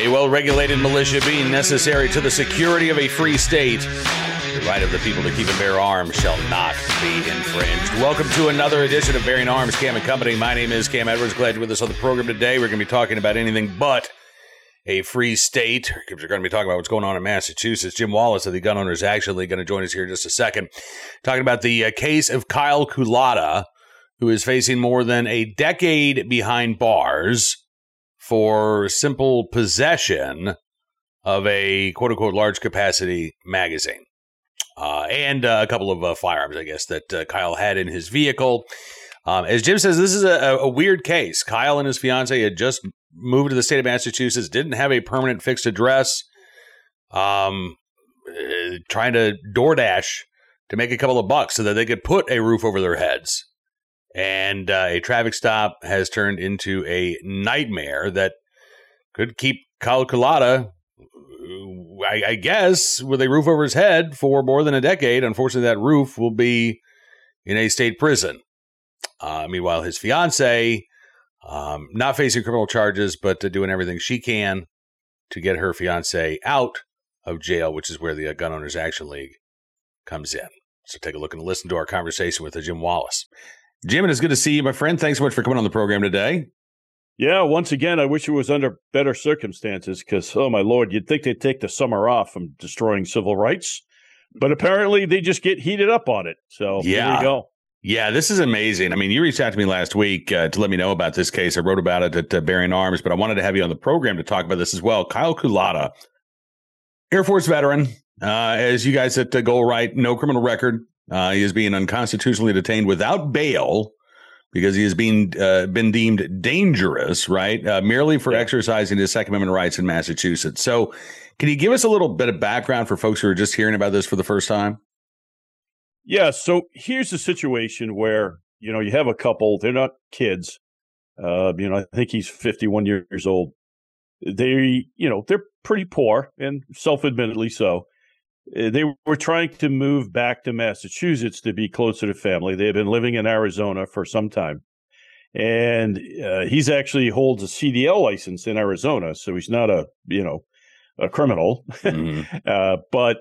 A well-regulated militia being necessary to the security of a free state. The right of the people to keep and bear arms shall not be infringed. Welcome to another edition of Bearing Arms, Cam and Company. My name is Cam Edwards. Glad you're with us on the program today. We're going to be talking about anything but a free state. We're going to be talking about what's going on in Massachusetts. Jim Wallace of the Gun Owners actually going to join us here in just a second. Talking about the case of Kyle Cullotta, who is facing more than a decade behind bars for simple possession of a quote-unquote large-capacity magazine. And a couple of firearms, I guess, that Kyle had in his vehicle. As Jim says, this is a weird case. Kyle and his fiancée had just moved to the state of Massachusetts, didn't have a permanent fixed address, trying to DoorDash to make a couple of bucks so that they could put a roof over their heads. And a traffic stop has turned into a nightmare that could keep Kyle Cullotta, I guess, with a roof over his head for more than a decade. Unfortunately, that roof will be in a state prison. Meanwhile, his fiancée, not facing criminal charges, but doing everything she can to get her fiancé out of jail, which is where the Gun Owners Action League comes in. So take a look and listen to our conversation with Jim Wallace. Jim, it is good to see you, my friend. Thanks so much for coming on the program today. Yeah, once again, I wish it was under better circumstances because, oh my Lord, you'd think they'd take the summer off from destroying civil rights. But apparently they just get heated up on it. So Here you go. Yeah, this is amazing. I mean, you reached out to me last week to let me know about this case. I wrote about it at Bearing Arms, but I wanted to have you on the program to talk about this as well. Kyle Cullotta, Air Force veteran, as you guys at Goal Right, no criminal record. He is being unconstitutionally detained without bail because he has been deemed dangerous, right? Merely for exercising his Second Amendment rights in Massachusetts. So can you give us a little bit of background for folks who are just hearing about this for the first time? Yeah, so here's the situation where, you have a couple, they're not kids. I think he's 51 years old. They're pretty poor and self-admittedly so. They were trying to move back to Massachusetts to be closer to family. They had been living in Arizona for some time. And he's actually holds a CDL license in Arizona, so he's not a criminal. Mm-hmm. But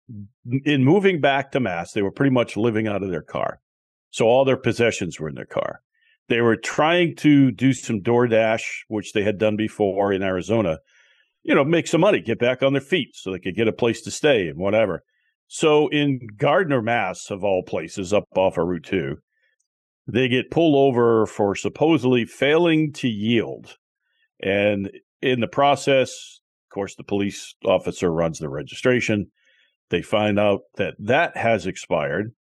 in moving back to Mass, they were pretty much living out of their car. So all their possessions were in their car. They were trying to do some DoorDash, which they had done before in Arizona, make some money, get back on their feet so they could get a place to stay and whatever. So in Gardner, Mass, of all places, up off of Route 2, they get pulled over for supposedly failing to yield. And in the process, of course, the police officer runs the registration. They find out that has expired.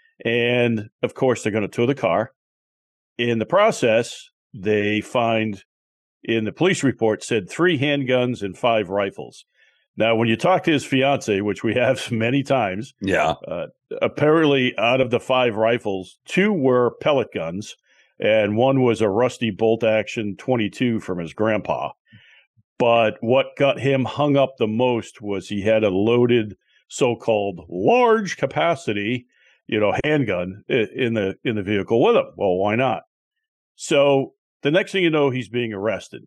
And, of course, they're going to tow the car. In the process, they find in the police report said 3 handguns and 5 rifles. Now, when you talk to his fiance, which we have many times, apparently out of the 5 rifles, 2 were pellet guns and 1 was a rusty bolt-action .22 from his grandpa. But what got him hung up the most was he had a loaded so-called large capacity, handgun in the vehicle with him. Well, why not? So the next thing you know, he's being arrested,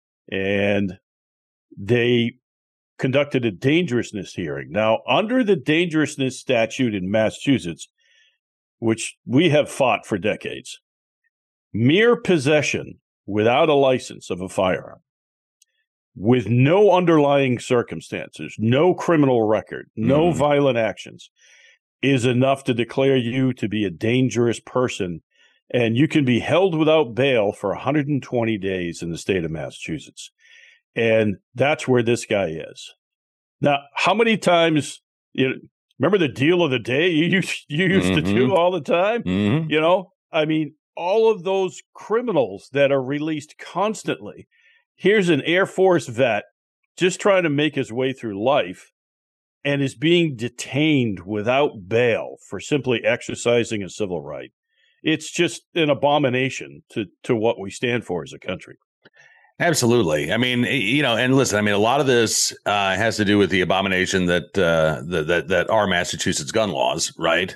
and they conducted a dangerousness hearing. Now, under the dangerousness statute in Massachusetts, which we have fought for decades, mere possession without a license of a firearm, with no underlying circumstances, no criminal record, no violent actions, is enough to declare you to be a dangerous person. And you can be held without bail for 120 days in the state of Massachusetts. And that's where this guy is. Now, how many times, remember the deal of the day you used to do all the time? Mm-hmm. All of those criminals that are released constantly. Here's an Air Force vet just trying to make his way through life and is being detained without bail for simply exercising a civil right. It's just an abomination to what we stand for as a country. Absolutely. I mean, and listen, a lot of this has to do with the abomination that are Massachusetts gun laws, right?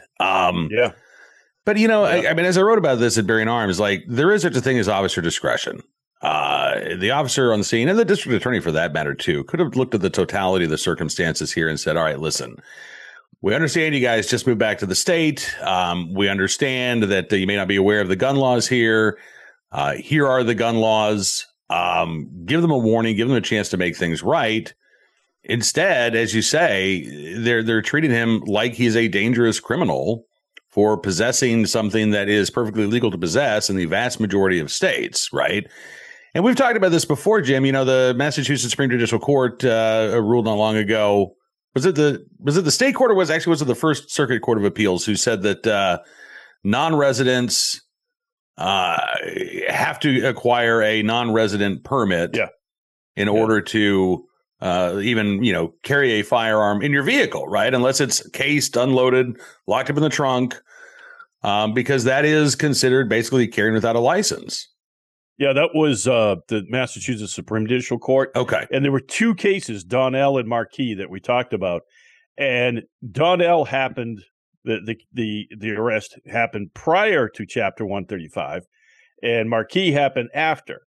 But, as I wrote about this at Bearing Arms, there is such a thing as officer discretion. The officer on the scene, and the district attorney for that matter too, could have looked at the totality of the circumstances here and said, all right, listen, we understand you guys just moved back to the state. We understand that you may not be aware of the gun laws here. Here are the gun laws. Give them a warning, give them a chance to make things right. Instead, as you say, they're treating him like he's a dangerous criminal for possessing something that is perfectly legal to possess in the vast majority of states, right? And we've talked about this before, Jim. You know, the Massachusetts Supreme Judicial Court ruled not long ago. Was it the state court or was it the First Circuit Court of Appeals who said that non-residents have to acquire a non-resident permit in order to even, carry a firearm in your vehicle, right? Unless it's cased, unloaded, locked up in the trunk, because that is considered basically carrying without a license. Yeah, that was the Massachusetts Supreme Judicial Court. Okay. And there were two cases, Donnell and Marquis, that we talked about. And Donnell happened, the arrest happened prior to Chapter 135, and Marquis happened after.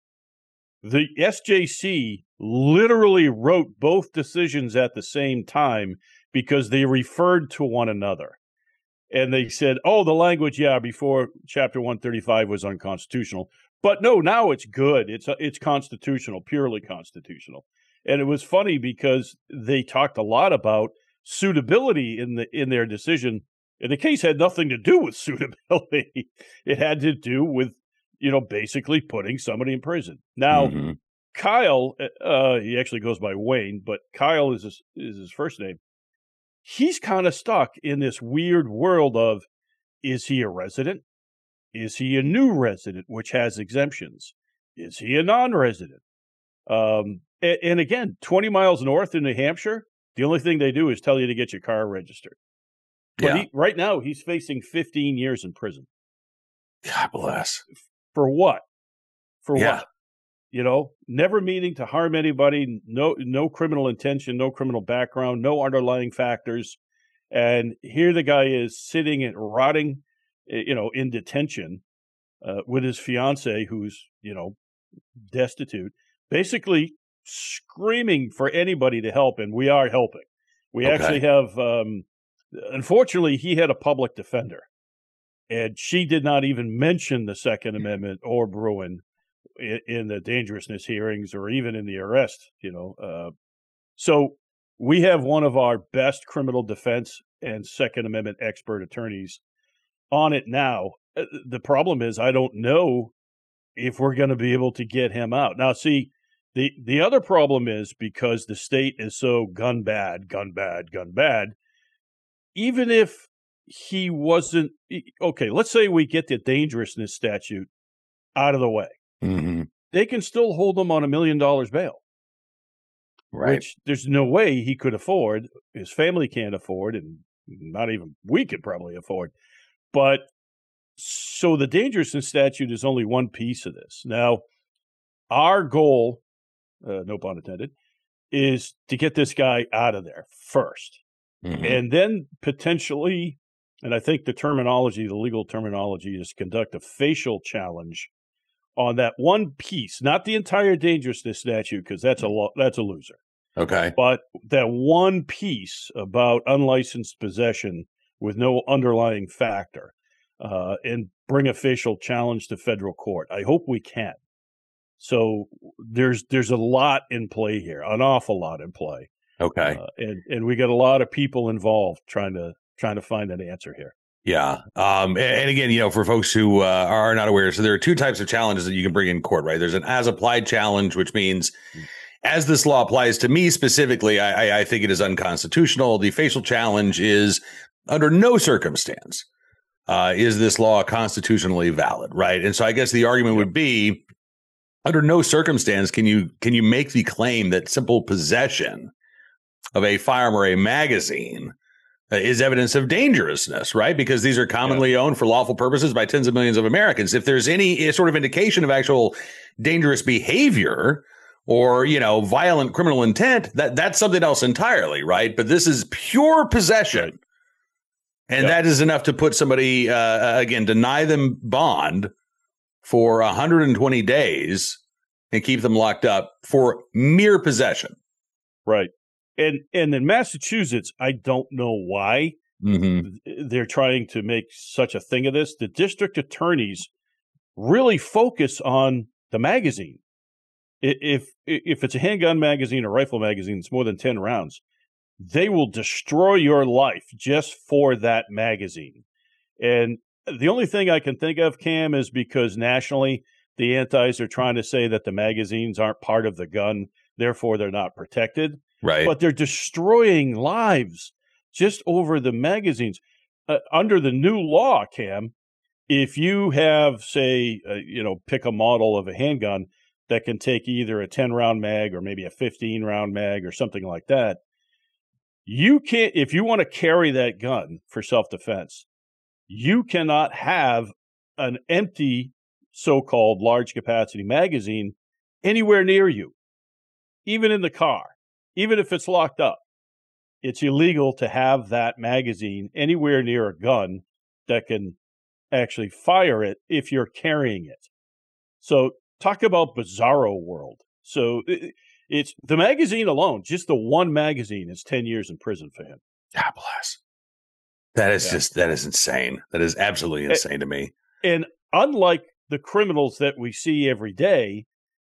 The SJC literally wrote both decisions at the same time because they referred to one another. And they said, the language, before Chapter 135 was unconstitutional. But no, now it's good. It's constitutional, purely constitutional. And it was funny because they talked a lot about suitability in their decision. And the case had nothing to do with suitability. It had to do with, basically putting somebody in prison. Now, Kyle, he actually goes by Wayne, but Kyle is his first name. He's kind of stuck in this weird world of, is he a resident? Is he a new resident, which has exemptions? Is he a non-resident? And again, 20 miles north in New Hampshire, the only thing they do is tell you to get your car registered. But right now, he's facing 15 years in prison. God bless. For what? For what? Never meaning to harm anybody, no criminal intention, no criminal background, no underlying factors. And here the guy is sitting and rotting, in detention with his fiance who's, destitute, basically screaming for anybody to help. And we are helping. We actually have, unfortunately, he had a public defender. And she did not even mention the Second Amendment or Bruen in the dangerousness hearings or even in the arrest, So we have one of our best criminal defense and Second Amendment expert attorneys on it now. The problem is I don't know if we're going to be able to get him out. Now, see, the other problem is because the state is so gun bad, even if he wasn't okay, let's say we get the dangerousness statute out of the way. They can still hold him on $1 million bail, right? Which there's no way he could afford. His family can't afford, and not even we could probably afford. But so the dangerousness statute is only one piece of this. Now, our goal, no pun intended, is to get this guy out of there first, and then potentially. And I think the legal terminology is conduct a facial challenge on that one piece, not the entire dangerousness statute, because that's a loser. Okay. But that one piece about unlicensed possession with no underlying factor, and bring a facial challenge to federal court. I hope we can. So there's a lot in play here, an awful lot in play. Okay. And we got a lot of people involved trying to find an answer here. Yeah. And again, for folks who are not aware, so there are two types of challenges that you can bring in court, right? There's an as-applied challenge, which means as this law applies to me specifically, I think it is unconstitutional. The facial challenge is under no circumstance is this law constitutionally valid, right? And so I guess the argument would be under no circumstance can you make the claim that simple possession of a firearm or a magazine is evidence of dangerousness, right? Because these are commonly owned for lawful purposes by tens of millions of Americans. If there's any sort of indication of actual dangerous behavior or, violent criminal intent, that's something else entirely, right? But this is pure possession. And that is enough to put somebody, deny them bond for 120 days and keep them locked up for mere possession. Right. And in Massachusetts, I don't know why they're trying to make such a thing of this. The district attorneys really focus on the magazine. If it's a handgun magazine or rifle magazine, it's more than 10 rounds. They will destroy your life just for that magazine. And the only thing I can think of, Cam, is because nationally the antis are trying to say that the magazines aren't part of the gun, therefore they're not protected. Right. But they're destroying lives just over the magazines. Under the new law, Cam, if you have, say, pick a model of a handgun that can take either a 10-round mag or maybe a 15-round mag or something like that, you can't, if you want to carry that gun for self-defense, you cannot have an empty so-called large-capacity magazine anywhere near you, even in the car, even if it's locked up. It's illegal to have that magazine anywhere near a gun that can actually fire it if you're carrying it. So talk about bizarro world. So it's the magazine alone, just the one magazine is 10 years in prison for him. God bless. That is that is insane. That is absolutely insane to me. And unlike the criminals that we see every day,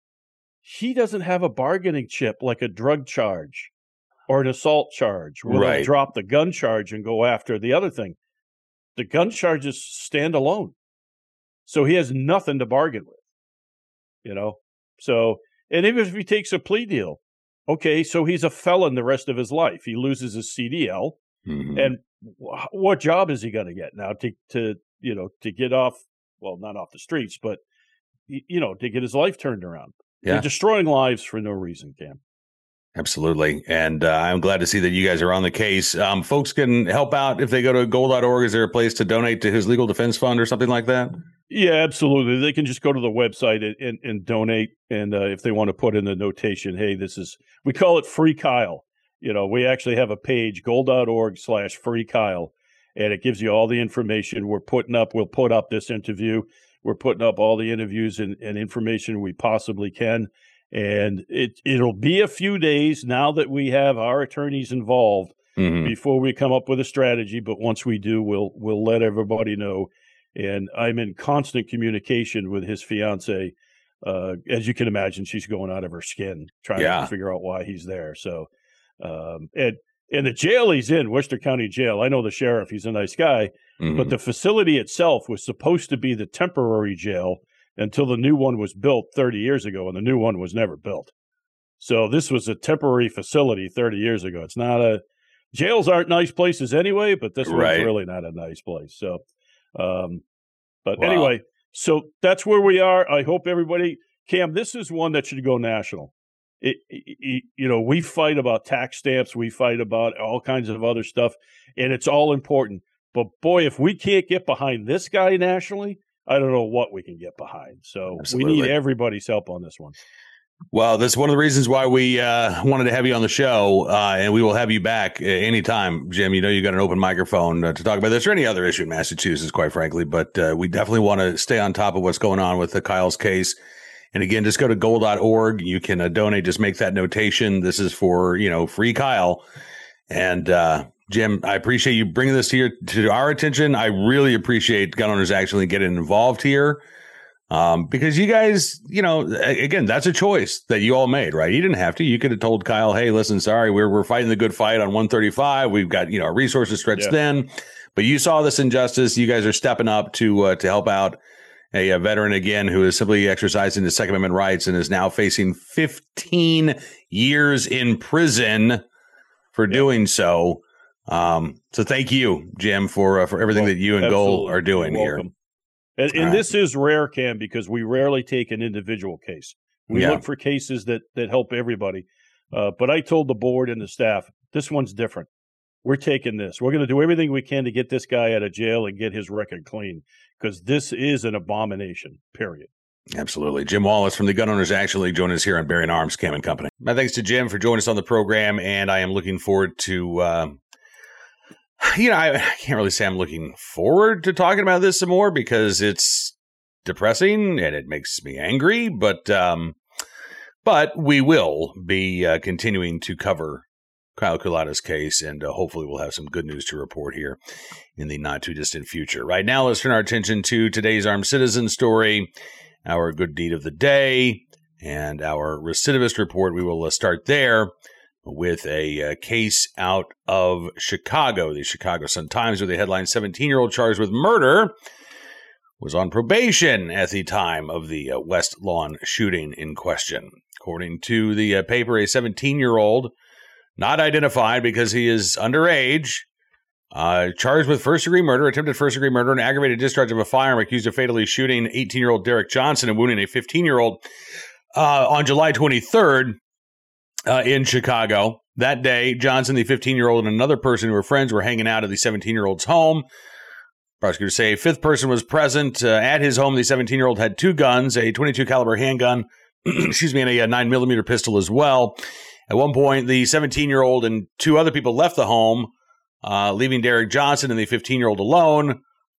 he doesn't have a bargaining chip like a drug charge or an assault charge where they'll drop the gun charge and go after the other thing. The gun charges stand alone. So he has nothing to bargain with, So, and even if he takes a plea deal, okay, so he's a felon the rest of his life. He loses his CDL. And what job is he going to get now to get off, well, not off the streets, but, to get his life turned around. Yeah. They're destroying lives for no reason, Cam. Absolutely. And I'm glad to see that you guys are on the case. Folks can help out if they go to goal.org. Is there a place to donate to his legal defense fund or something like that? Yeah, absolutely. They can just go to the website and donate. And if they want to put in the notation, hey, we call it Free Kyle. We actually have a page, goal.org/Free Kyle, and it gives you all the information we'll put up this interview. We're putting up all the interviews and information we possibly can. And it'll be a few days now that we have our attorneys involved before we come up with a strategy. But once we do, we'll let everybody know. And I'm in constant communication with his fiance. As you can imagine, she's going out of her skin trying to figure out why he's there. So, and the jail he's in, Worcester County Jail, I know the sheriff, he's a nice guy, but the facility itself was supposed to be the temporary jail until the new one was built 30 years ago, and the new one was never built. So this was a temporary facility 30 years ago. It's not jails aren't nice places anyway, but this one's really not a nice place. So, anyway, so that's where we are. I hope everybody, Cam, this is one that should go national. We fight about tax stamps. We fight about all kinds of other stuff, and it's all important. But boy, if we can't get behind this guy nationally, I don't know what we can get behind. So We need everybody's help on this one. Well, that's one of the reasons why we wanted to have you on the show, and we will have you back anytime, Jim. You got an open microphone to talk about this or any other issue in Massachusetts, quite frankly. But we definitely want to stay on top of what's going on with the Kyle's case. And again, just go to goal.org. You can donate. Just make that notation. This is for, Free Kyle. And Jim, I appreciate you bringing this to our attention. I really appreciate gun owners actually getting involved here. Because you guys, again, that's a choice that you all made, right? You didn't have to. You could have told Kyle, hey, listen, sorry, we're fighting the good fight on 135. We've got, our resources stretched thin. But you saw this injustice. You guys are stepping up to help out a veteran, again, who is simply exercising his Second Amendment rights and is now facing 15 years in prison for doing so. So thank you, Jim, for everything that you and Goal are doing here. And this is rare, Cam, because we rarely take an individual case. We look for cases that help everybody. But I told the board and the staff, this one's different. We're taking this. We're going to do everything we can to get this guy out of jail and get his record clean, because this is an abomination, period. Absolutely. Jim Wallace from the Gun Owners Action League joining us here on Bearing Arms, Cam & Company. My thanks to Jim for joining us on the program, and I am looking forward to I can't really say I'm looking forward to talking about this some more because it's depressing and it makes me angry. But But we will be continuing to cover Kyle Culotta's case, and hopefully we'll have some good news to report here in the not-too-distant future. Right now, let's turn our attention to today's Armed Citizen story, our good deed of the day, and our recidivist report. We will start there with a case out of Chicago, the Chicago Sun-Times, where the headline, 17-year-old charged with murder was on probation at the time of the West Lawn shooting in question. According to the paper, a 17-year-old, not identified because he is underage, charged with first-degree murder, attempted first-degree murder, and aggravated discharge of a firearm, accused of fatally shooting 18-year-old Derek Johnson and wounding a 15-year-old on July 23rd in Chicago. That day, Johnson, the 15-year-old, and another person who were friends were hanging out at the 17-year-old's home. Prosecutors say a fifth person was present at his home. The 17-year-old had two guns, a .22 caliber handgun, and a 9mm pistol as well. At one point, the 17-year-old and two other people left the home, leaving Derek Johnson and the 15-year-old alone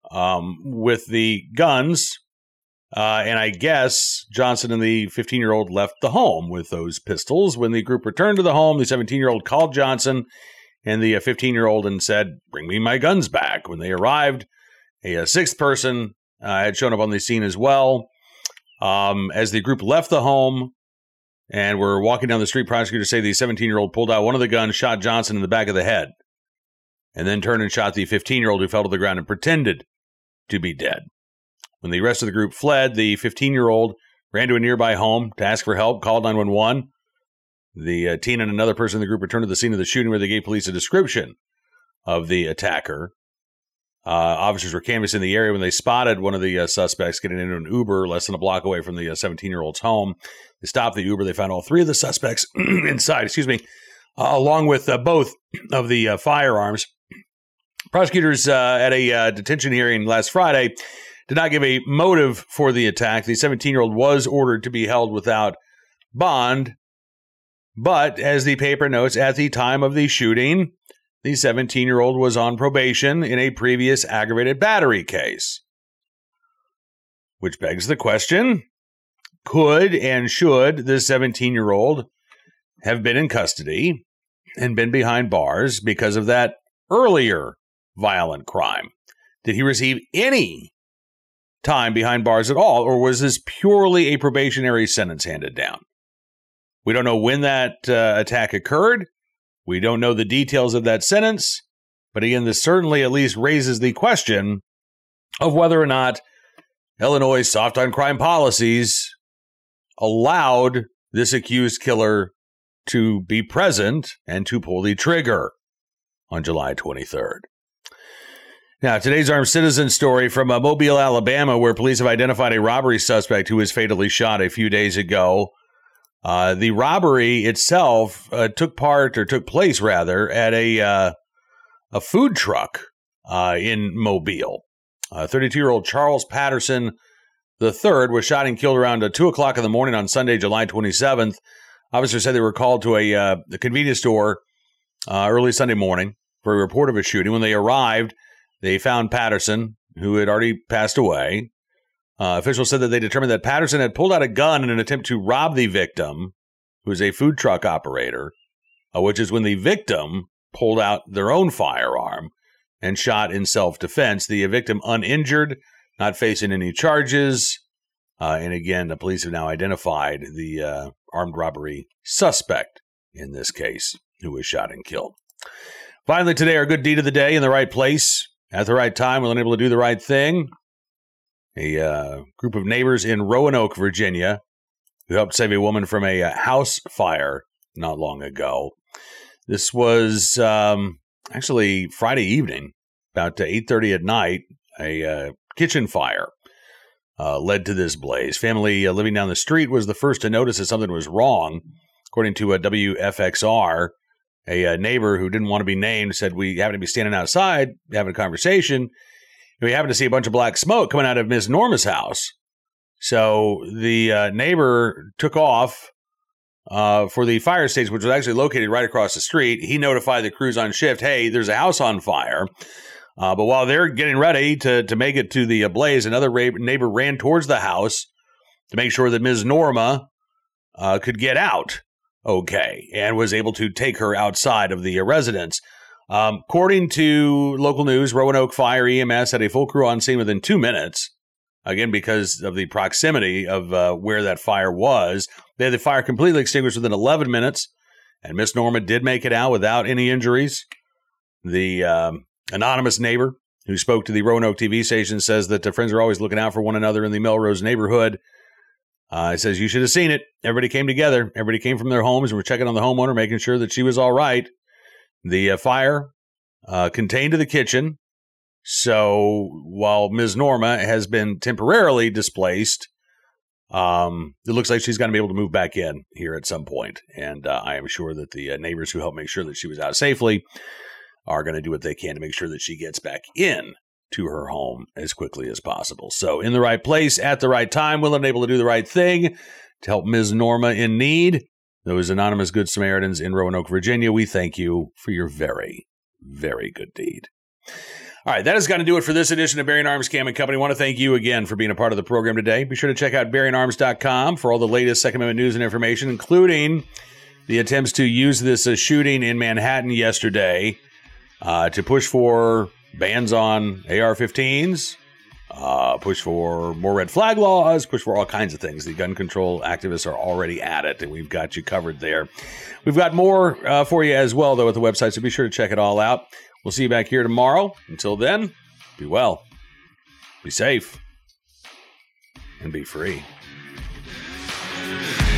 with the guns. And I guess Johnson and the 15-year-old left the home with those pistols. When the group returned to the home, the 17-year-old called Johnson and the 15-year-old and said, "Bring me my guns back." When they arrived, a sixth person had shown up on the scene as well. As the group left the home and were walking down the street, prosecutors say the 17-year-old pulled out one of the guns, shot Johnson in the back of the head, and then turned and shot the 15-year-old, who fell to the ground and pretended to be dead. When the rest of the group fled, the 15-year-old ran to a nearby home to ask for help, called 911. The teen and another person in the group returned to the scene of the shooting, where they gave police a description of the attacker. Officers were canvassing the area when they spotted one of the suspects getting into an Uber less than a block away from the 17-year-old's home. They stopped the Uber. They found all three of the suspects inside, along with both of the firearms. Prosecutors at a detention hearing last Friday did not give a motive for the attack. The 17-year-old was ordered to be held without bond. But as the paper notes, at the time of the shooting, the 17-year-old was on probation in a previous aggravated battery case. Which begs the question, could and should the 17-year-old have been in custody and been behind bars because of that earlier violent crime? Did he receive any time behind bars at all, or was this purely a probationary sentence handed down? We don't know when that attack occurred. We don't know the details of that sentence. But again, this certainly at least raises the question of whether or not Illinois' soft on crime policies allowed this accused killer to be present and to pull the trigger on July 23rd. Now, today's Armed Citizen story from Mobile, Alabama, where police have identified a robbery suspect who was fatally shot a few days ago. The robbery itself took place at a food truck in Mobile. 32-year-old Charles Patterson III was shot and killed around 2 o'clock in the morning on Sunday, July 27th. Officers said they were called to a convenience store early Sunday morning for a report of a shooting. When they arrived, they found Patterson, who had already passed away. Officials said that they determined that Patterson had pulled out a gun in an attempt to rob the victim, who is a food truck operator, which is when the victim pulled out their own firearm and shot in self-defense. The victim uninjured, not facing any charges. And again, the police have now identified the armed robbery suspect in this case, who was shot and killed. Finally, today, our good deed of the day, in the right place at the right time, unable to do the right thing. A group of neighbors in Roanoke, Virginia, who helped save a woman from a house fire not long ago. This was actually Friday evening, about 8:30 at night. A kitchen fire led to this blaze. Family living down the street was the first to notice that something was wrong. According to WFXR, a neighbor who didn't want to be named said, "We happened to be standing outside having a conversation. We happened to see a bunch of black smoke coming out of Ms. Norma's house." So the neighbor took off for the fire station, which was actually located right across the street. He notified the crews on shift, "Hey, there's a house on fire." But while they're getting ready to make it to the blaze, another neighbor ran towards the house to make sure that Ms. Norma could get out okay and was able to take her outside of the residence. According to local news, Roanoke Fire EMS had a full crew on scene within 2 minutes. Again, because of the proximity of where that fire was. They had the fire completely extinguished within 11 minutes, and Miss Norma did make it out without any injuries. The anonymous neighbor who spoke to the Roanoke TV station says that the friends are always looking out for one another in the Melrose neighborhood. He says, you should have seen it. Everybody came together. Everybody came from their homes and were checking on the homeowner, making sure that she was all right. The fire contained to the kitchen. So while Ms. Norma has been temporarily displaced, it looks like she's going to be able to move back in here at some point. And I am sure that the neighbors who helped make sure that she was out safely are going to do what they can to make sure that she gets back in to her home as quickly as possible. So in the right place at the right time, willing and able to do the right thing to help Ms. Norma in need. Those anonymous Good Samaritans in Roanoke, Virginia, we thank you for your very, very good deed. All right, that is going to do it for this edition of Bearing Arms Cam & Company. I want to thank you again for being a part of the program today. Be sure to check out BearingArms.com for all the latest Second Amendment news and information, including the attempts to use this shooting in Manhattan yesterday to push for bans on AR-15s, push for more red flag laws, push for all kinds of things. The gun control activists are already at it, and we've got you covered there. We've got more for you as well, though, at the website, so be sure to check it all out. We'll see you back here tomorrow. Until then, be well, be safe, and be free.